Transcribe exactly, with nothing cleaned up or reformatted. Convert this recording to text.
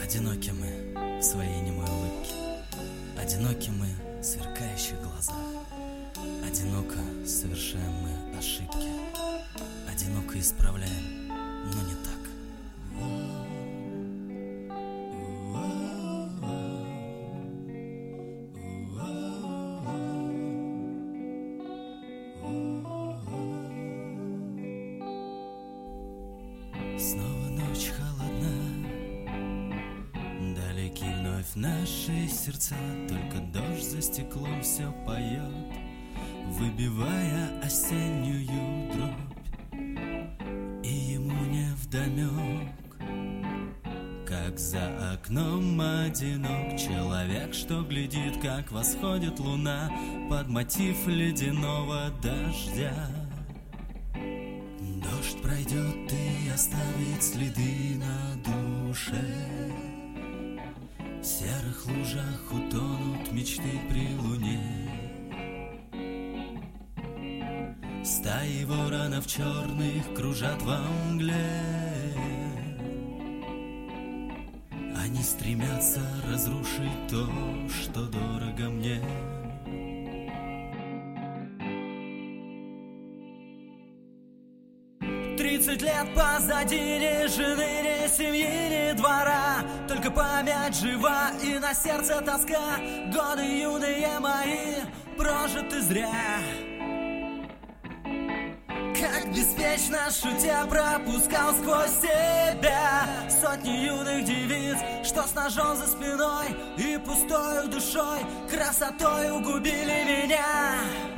Одиноки мы в своей немой улыбке, одиноки мы в сверкающих глазах, одиноко совершаем мы ошибки, одиноко исправляем, но не так. Снова ночь холодна, далеки вновь наши сердца, только дождь за стеклом все поет, выбивая осеннюю дробь. И ему невдомек, как за окном одинок человек, что глядит, как восходит луна под мотив ледяного дождя. Дождь пройдет и оставит следы на душе, в серых лужах утонут мечты при луне. Стаи воронов черных кружат во мгле, они стремятся разрушить то, что дорого мне. Тридцать лет позади, ни жены, ни семьи, ни двора, только память жива и на сердце тоска. Годы юные мои прожиты зря. Как беспечно шутя пропускал сквозь себя сотни юных девиц, что с ножом за спиной и пустой душой красотой угубили меня.